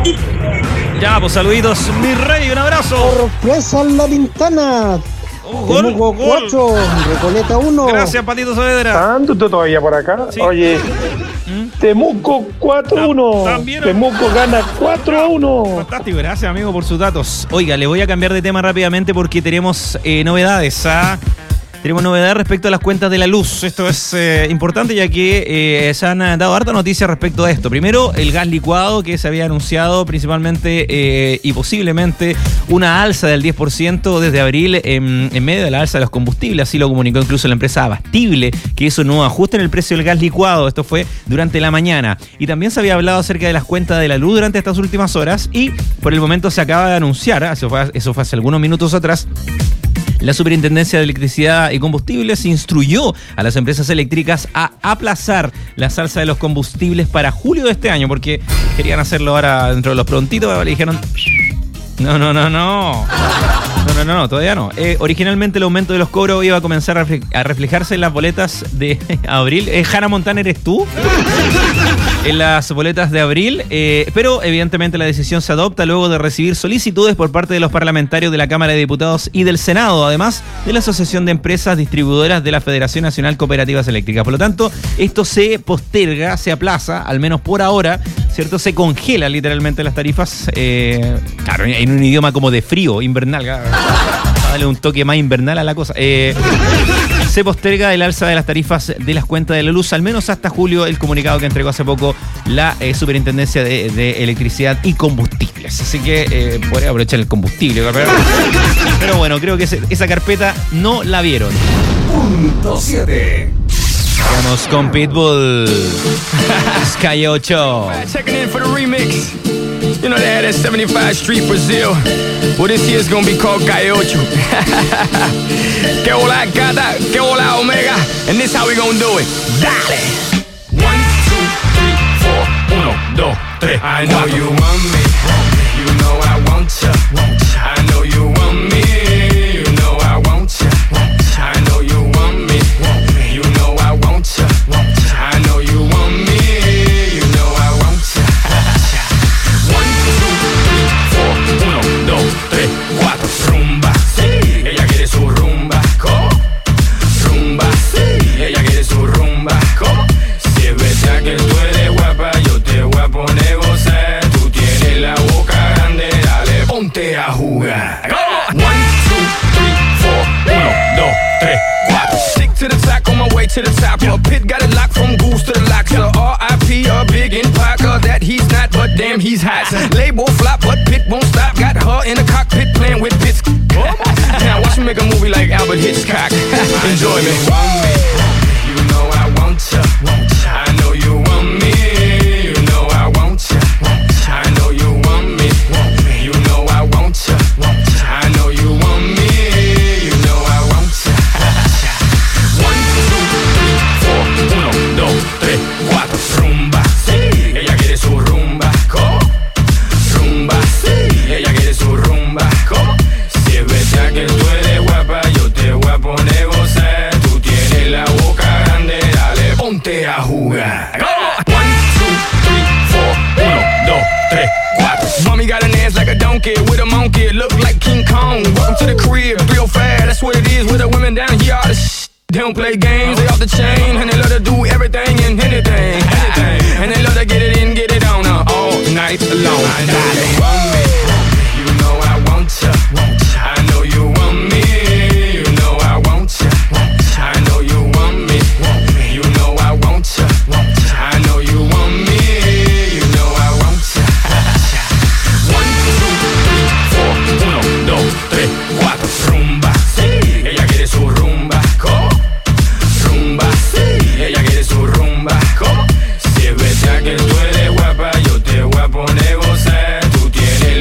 Ya, pues saluditos, mi rey, un abrazo. Sorpresa en la ventana. Oh, gol, Temuco gol. cuatro, Recoleta uno. Gracias, Patito Saavedra. ¿Tanto tú todavía por acá? Sí. Oye, ¿Mm? Temuco cuatro a uno. Temuco gana cuatro a uno. Fantástico, gracias, amigo, por sus datos. Oiga, le voy a cambiar de tema rápidamente porque tenemos eh, novedades. ¿ah? Tenemos novedades respecto a las cuentas de la luz. Esto es eh, importante ya que eh, se han dado harta noticia respecto a esto. Primero, el gas licuado que se había anunciado principalmente eh, y posiblemente una alza del diez por ciento desde abril en, en medio de la alza de los combustibles. Así lo comunicó incluso la empresa Abastible, que eso no ajusta en el precio del gas licuado. Esto fue durante la mañana. Y también se había hablado acerca de las cuentas de la luz durante estas últimas horas y por el momento se acaba de anunciar, eso fue, eso fue hace algunos minutos atrás, la Superintendencia de Electricidad y Combustibles instruyó a las empresas eléctricas a aplazar la alza de los combustibles para julio de este año, porque querían hacerlo ahora dentro de los prontitos, le dijeron... No, no, no, no. No, no, no, no, todavía no. Eh, originalmente el aumento de los cobros iba a comenzar a, refle- a reflejarse en las boletas de abril. Eh, Hannah Montana, ¿eres tú? En las boletas de abril, eh, pero evidentemente la decisión se adopta luego de recibir solicitudes por parte de los parlamentarios de la Cámara de Diputados y del Senado, además de la Asociación de Empresas Distribuidoras de la Federación Nacional Cooperativas Eléctricas. Por lo tanto, esto se posterga, se aplaza, al menos por ahora, ¿cierto? Se congela literalmente las tarifas, eh, claro, en un idioma como de frío, invernal. Dale un toque más invernal a la cosa. Eh, se posterga el alza de las tarifas de las cuentas de la luz, al menos hasta julio, el comunicado que entregó hace poco la eh, Superintendencia de, de Electricidad y Combustibles. Así que eh, podría aprovechar el combustible. Pero, pero bueno, creo que ese, esa carpeta no la vieron. Punto siete. Vamos con Pitbull. Calle ocho. Checking in for the remix. You know they had that seventy-five Street Brazil. Well, this year's gonna be called Calle ocho. Que hola gata, que hola omega. And this how we gonna do it. Dale. One, two, three, four. Uno, dos, tres. I know you want me. You know I want ya. I know you want me. You know I want ya. I know you want me. You know I want ya. I know you want me. You know I want ya. One, two, three, four. Uno, dos, tres, cuatro. Rumba, sí. Ella quiere su rumba. ¿Cómo? Rumba, sí. Ella quiere su rumba. ¿Cómo? Si es verdad que tú eres guapa, yo te voy a poner gozar. Tú tienes la boca grande, dale, ponte a jugar. ¿Cómo? One, two, three, four. Uno, dos, tres, cuatro. Stick to the track on my way to the top. A pit got it locked from goose to the lock. So R I P a big in Parker that he's not, but damn he's hot. Label flop, but Pit won't stop. Got her in the cockpit playing with bits. Now watch me make a movie like Albert Hitchcock. Enjoy me. You know I want ya. I know you want me. You know I want ya. I know you want me. You know I want ya. I know you want me. You know I want ya. One, two, three, four. Uno, dos, tres, cuatro. Rumba, sí. Ella quiere su rumba. ¿Cómo? Rumba, sí. Ella quiere su rumba. ¿Cómo? Si es verdad que tú eres guapa, yo te voy a poner gozar. Tú tienes la boca grande, dale, ponte a jugar. ¿Cómo? One, two, three, four. Uno, dos, tres, cuatro. Mommy got an ass like a donkey with a monkey. Look like King Kong. Welcome to the crib, three oh five. That's what it is with the women down here. All the sh- They don't play games, they off the chain. And they love to do everything and anything, anything. And they love to get it in, get it on uh, all night long. I know you want me. You know I want ya. I know you want me. You know I want ya. I know you want me. You know I want ya. I know you want me. You know I want ya. One, two, three, four. Uno, dos, tres, cuatro. Rumba, sí. Ella quiere su rumba. ¿Cómo? Rumba, sí. Ella quiere su rumba. ¿Cómo? Si es verdad que tú eres guapa, yo te voy a poner gozar. Tú tienes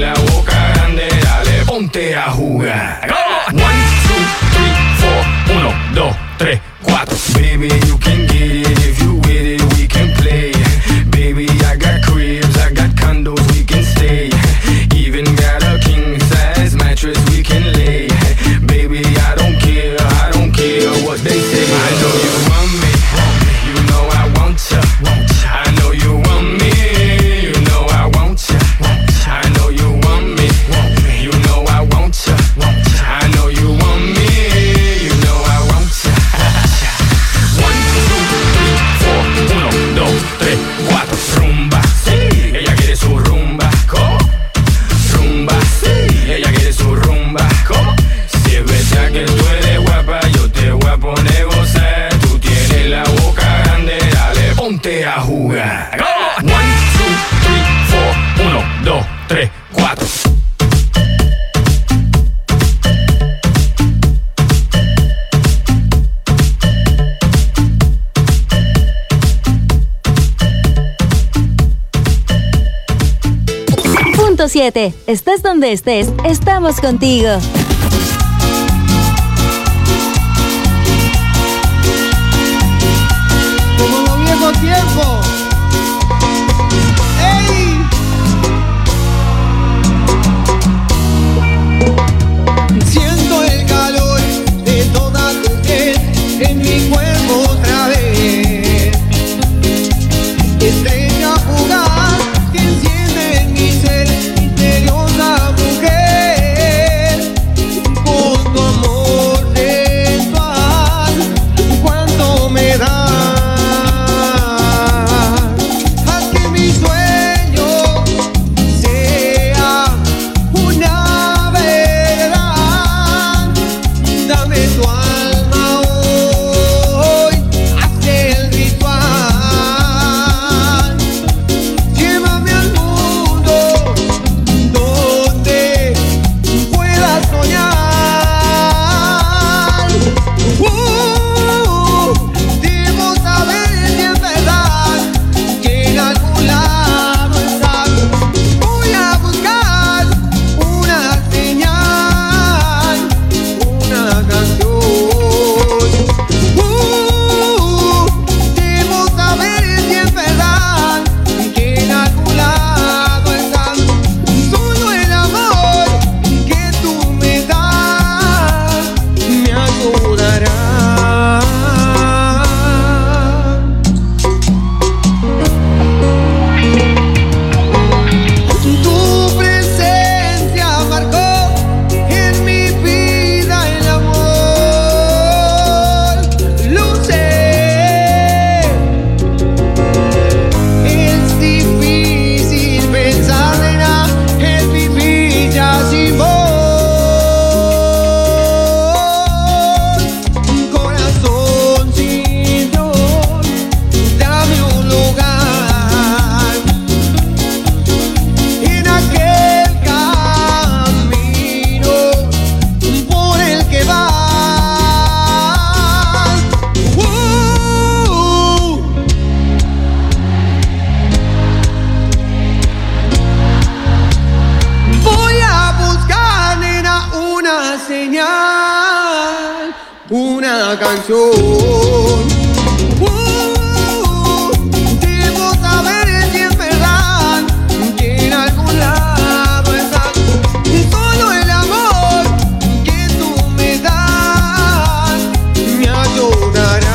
punto siete. Estés donde estés, estamos contigo. Como los viejos tiempos. ¡Ey! Siento el calor de toda tu piel en mi cuerpo otra vez. Estrella fugaz que enciende en mi ser, misteriosa mujer. Con tu amor sensual, cuánto me da. Haz que mi sueño sea una verdad. Dame tu alma hoy, haz el ritual. Llévame al mundo donde pueda soñar. Uh, debo saber si es verdad que en algún lado estás. Voy a buscar una señal, una canción. Uh, debo saber si es verdad que en algún lado estás. Solo el amor que tú me das me ayudará. Tu presencia marcó en mi vida el amor. Lo sé. Es difícil pensar en nada, es vivir ya sin vos. Corazón sin Dios, dame un lugar en aquel camino por el que vas. Uh, voy a buscar, nena, una señal, una canción. Uh, debo saber si es verdad que en algún lado estás. Solo el amor que tú me das me ayudará.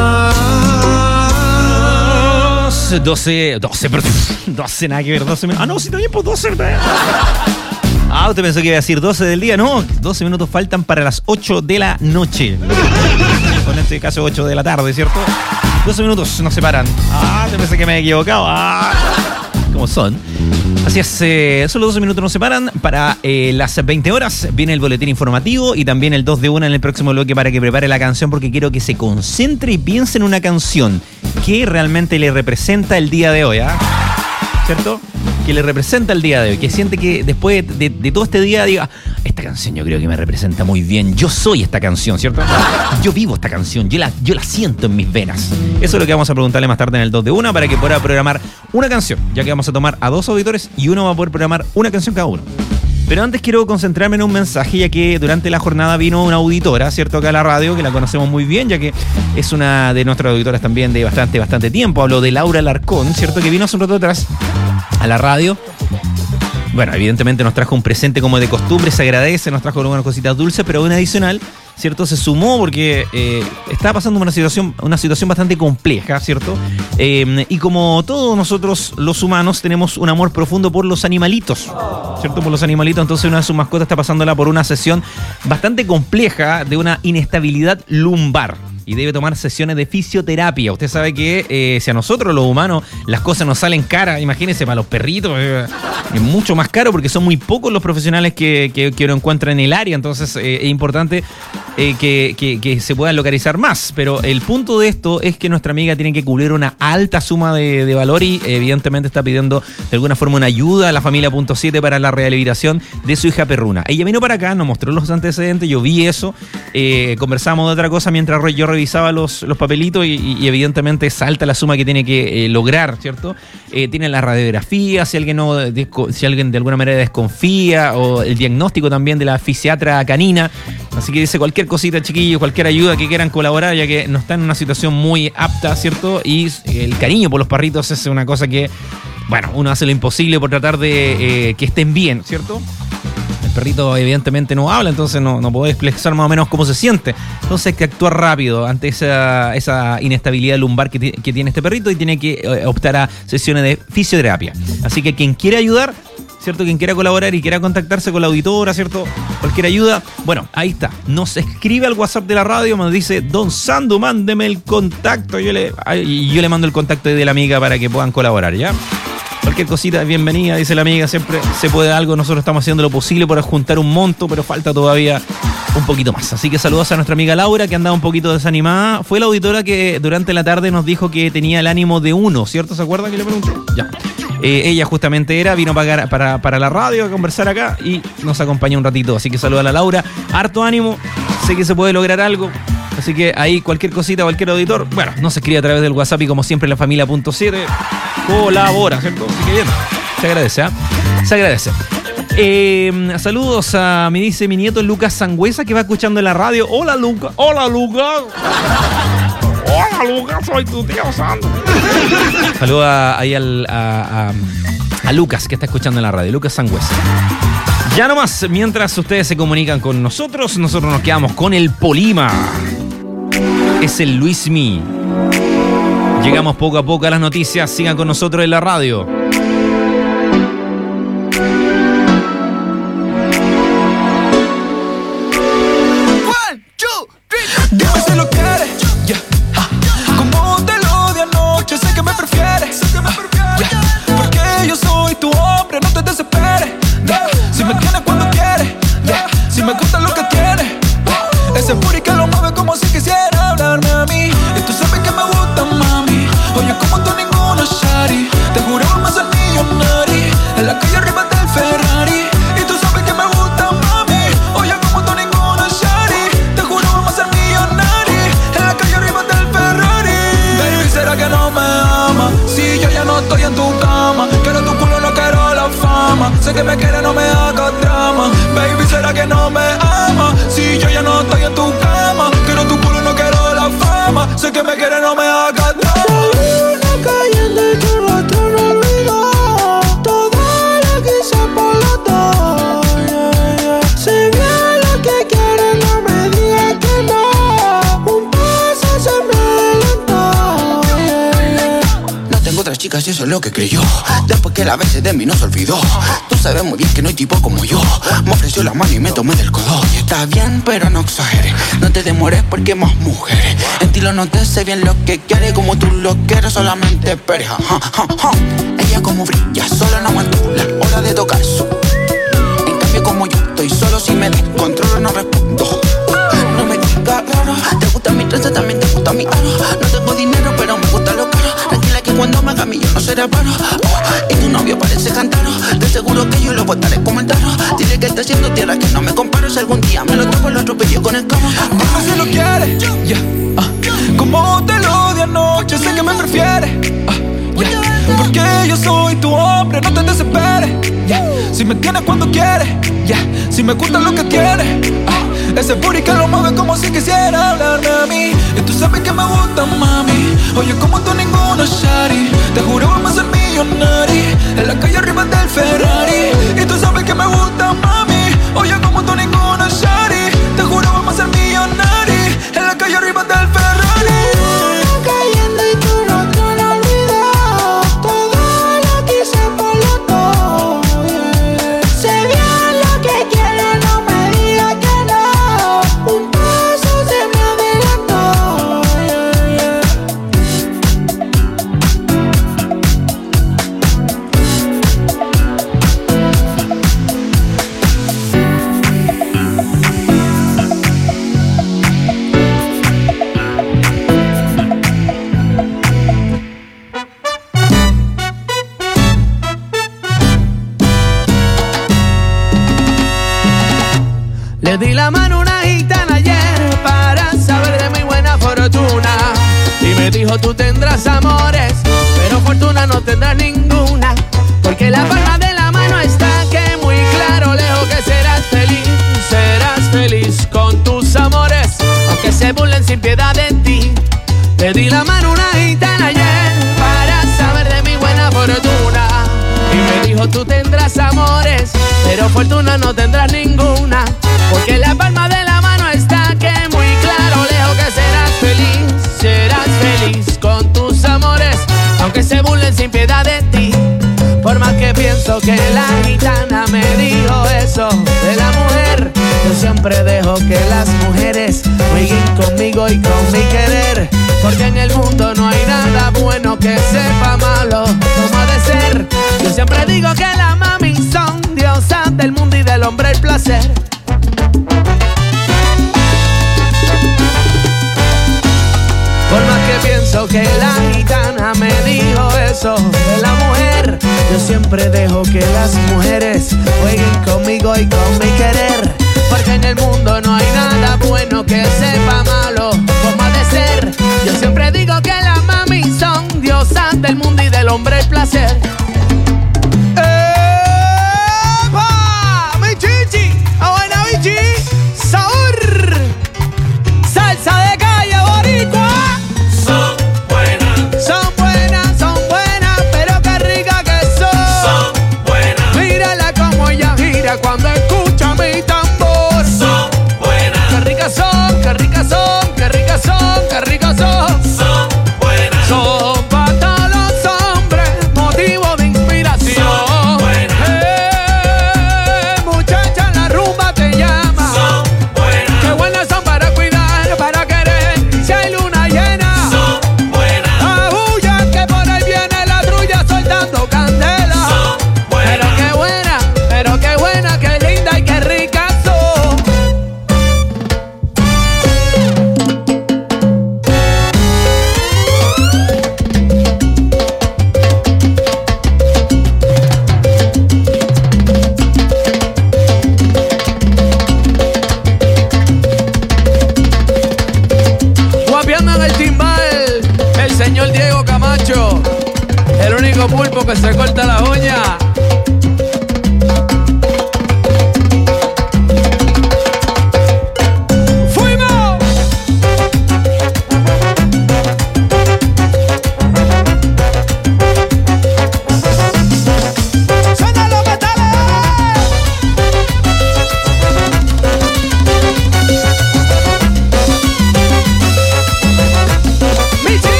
doce, doce, perdón. doce, nada que ver, doce minutos. Ah, no, si también, pues doce. Ah, usted pensó que iba a decir doce del día. No, doce minutos faltan para las ocho de la noche. En este caso, ocho de la tarde, ¿cierto? doce minutos nos separan. Ah, te pensé que me he equivocado. Ah, como son. Así es, eh, solo doce minutos nos separan. Para eh, las veinte horas viene el boletín informativo y también el dos de una en el próximo bloque para que prepare la canción, porque quiero que se concentre y piense en una canción que realmente le representa el día de hoy, ¿ah? ¿Cierto? Que le representa el día de hoy, que siente que después de, de todo este día diga, esta canción yo creo que me representa muy bien, yo soy esta canción, ¿cierto? Yo vivo esta canción, yo la, yo la siento en mis venas. Eso es lo que vamos a preguntarle más tarde en el dos de una para que pueda programar una canción, ya que vamos a tomar a dos auditores y uno va a poder programar una canción cada uno. Pero antes quiero concentrarme en un mensaje, ya que durante la jornada vino una auditora, ¿cierto? Acá a la radio, que la conocemos muy bien, ya que es una de nuestras auditoras también de bastante, bastante tiempo. Hablo de Laura Larcón, ¿cierto? Que vino hace un rato atrás a la radio. Bueno, evidentemente nos trajo un presente como de costumbre, se agradece, nos trajo algunas cositas dulces, pero un adicional, ¿cierto? Se sumó porque eh, estaba pasando una situación, una situación bastante compleja, ¿cierto? Eh, y como todos nosotros los humanos tenemos un amor profundo por los animalitos, ¿cierto? Por los animalitos, entonces una de sus mascotas está pasándola por una sesión bastante compleja de una inestabilidad lumbar. Y debe tomar sesiones de fisioterapia. Usted sabe que eh, si a nosotros los humanos las cosas nos salen caras, imagínense, para los perritos eh, es mucho más caro porque son muy pocos los profesionales que, que, que lo encuentran en el área. Entonces eh, es importante eh, que, que, que se puedan localizar más. Pero el punto de esto es que nuestra amiga tiene que cubrir una alta suma de, de valor y evidentemente está pidiendo de alguna forma una ayuda a la familia punto siete para la rehabilitación de su hija perruna. Ella vino para acá, nos mostró los antecedentes, yo vi eso, eh, conversamos de otra cosa mientras yo revisaba los, los papelitos y, y, y evidentemente es alta la suma que tiene que eh, lograr, ¿cierto? Eh, tiene la radiografía, si alguien, no, si alguien de alguna manera desconfía, o el diagnóstico también de la fisiatra canina. Así que dice cualquier cosita, chiquillos, cualquier ayuda que quieran colaborar, ya que no están en una situación muy apta, ¿cierto? Y el cariño por los perritos es una cosa que, bueno, uno hace lo imposible por tratar de eh, que estén bien, ¿cierto? El perrito evidentemente no habla, entonces no, no puede expresar más o menos cómo se siente. Entonces hay que actuar rápido ante esa, esa inestabilidad lumbar que, t- que tiene este perrito y tiene que eh, optar a sesiones de fisioterapia. Así que quien quiera ayudar, ¿cierto? Quien quiera colaborar y quiera contactarse con la auditora, ¿cierto? Cualquier ayuda, bueno, ahí está. Nos escribe al WhatsApp de la radio, nos dice, Don Sandu, mándeme el contacto. Yo le, y yo le mando el contacto de la amiga para que puedan colaborar, ¿ya? Cualquier cosita, bienvenida, dice la amiga, siempre se puede algo. Nosotros estamos haciendo lo posible por juntar un monto, pero falta todavía un poquito más. Así que saludos a nuestra amiga Laura, que andaba un poquito desanimada. Fue la auditora que durante la tarde nos dijo que tenía el ánimo de uno, ¿cierto? ¿Se acuerdan que le pregunté? Ya. Eh, ella justamente era, vino para, para, para la radio a conversar acá y nos acompañó un ratito. Así que saluda a la Laura, harto ánimo, sé que se puede lograr algo. Así que ahí cualquier cosita, cualquier auditor, bueno, nos escribe a través del WhatsApp y como siempre la familia punto siete colabora, ¿cierto? Así que bien, se agradece, ¿eh? Se agradece. Eh, saludos a, me dice mi nieto Lucas Sangüesa, que va escuchando en la radio. Hola, Lucas. Hola, Lucas. Hola, Lucas, soy tu tío Santo. Saluda ahí al, a, a, a Lucas, que está escuchando en la radio, Lucas Sangüesa. Ya nomás, mientras ustedes se comunican con nosotros, nosotros nos quedamos con el Polima. Es el Luismi. Llegamos poco a poco a las noticias, sigan con nosotros en la radio. One, two, three. Dime si lo quieres, yeah. ah. Como te lo di anoche, sé que me prefieres, sé que me prefieres. Yeah. Porque yo soy tu hombre, no te desesperes. Yeah. Si me tienes cuando quieres, yeah. Si me gusta lo que tienes, ese booty que lo mueve como si quisiera hablarme a mí. Y tú sabes que me gusta, mami. Oye, como tú ninguna shari. Te juro vamos a ser millonario en la calle arriba del Ferrari. Y tú sabes que me gusta, mami. Oye, como tú ninguna shari. Te juro vamos a ser millonario en la calle arriba del Ferrari. Baby, ¿será que no me ama? Si yo ya no estoy en tu cama. Quiero tu culo, no quiero la fama. Sé que me quiere, no me hagas drama. Baby, ¿será que no me ama? Si yo ya no estoy en tu cama. Quiero tu culo, no quiero la fama. Sé que me quiere, no me hagas drama. Una cayendo y tu rostro no olvidó. Todo lo que hice por los dos, yeah, yeah. Si bien lo que quieres, no me digas que no. Un paso se me adelantó, yeah, yeah. No tengo otras chicas y eso es lo que creyó. Después que la vez de mí no se olvidó. Tú sabes muy bien que no hay tipo como yo. Me ofreció la mano y me tomé del codo. Y está bien, pero no exageres. No te demores porque hay más mujeres. En ti lo noté, sé bien lo que quiere. Como tú lo quieres, solamente esperes. Ja, ja, ja. Ella como brilla, solo no aguanto la hora de tocar su. En cambio como yo estoy solo, si me descontrolo no respondo. No me digas claro. Te gusta mi trenza, también te gusta mi aro. No tengo dinero, pero me gusta lo caro. Tranquila que cuando me haga millón no será paro. Oh, y tu novio parece cantaro. De seguro que yo lo botaré como el tarro. Dile que está haciendo tierra, que no me comparo. Si algún día me lo toco, lo atropello con el carro. Dime si lo quieres, yeah. ah. Como te lo di anoche, sé que me prefieres, ah. yeah. Porque yo soy tu hombre, no te desesperes, yeah. Si me tienes cuando quieres, yeah. Si me gusta lo que tienes, ah. Ese booty que lo mueve como si quisiera hablarme a mí. Y tú sabes que me gusta, mami. Oye, como tú ninguna shari. Te juro vamos a ser millonarios en la calle arriba del Ferrari. Y tú sabes que me gusta, mami. Oye, como tú ninguna shari. Te juro vamos a ser millonarios en la calle arriba del Ferrari. Cayendo y tu rostro no olvidó. Todo lo que hice por los dos, yeah. Sé bien lo que quieres, no me digas que no. Un paso se me adelantó, yeah, yeah. Le di la mano a una gitana ayer para saber de mi buena fortuna. Y me dijo, tú tendrás amores, pero fortuna no tendrás ninguna. Porque la palma de la mano está que muy claro, lejos que serás feliz. Serás feliz con tus amores, aunque se burlen sin piedad de ti. Le di la mano a una gitana ayer para saber de mi buena fortuna. Y me dijo, tú tendrás amores, pero fortuna no tendrás ninguna. Porque la palma de la mano está que muy claro, lejos que serás feliz. Serás feliz con tus amores, aunque se burlen sin piedad de ti. Por más que pienso que la gitana me dijo eso de la mujer, yo siempre dejo que las mujeres jueguen conmigo y con mi querer. Porque en el mundo no hay nada bueno que sepa malo como ha de ser. Yo siempre digo que las mami son diosas del mundo y del hombre el placer. Por más que pienso que la gitana me dijo eso de la mujer, yo siempre dejo que las mujeres jueguen conmigo y con mi querer. Porque en el mundo no hay nada bueno que sepa malo como ha de ser. Yo siempre digo que las mami son diosas del mundo y del hombre el placer. ¡Epa! ¡Mi chichi! ¡A buena bichi! ¡Sabor! ¡Salsa de calle boricua! Son buenas. Son buenas, son buenas, pero qué rica que son. Son buenas. Mírala como ella gira cuando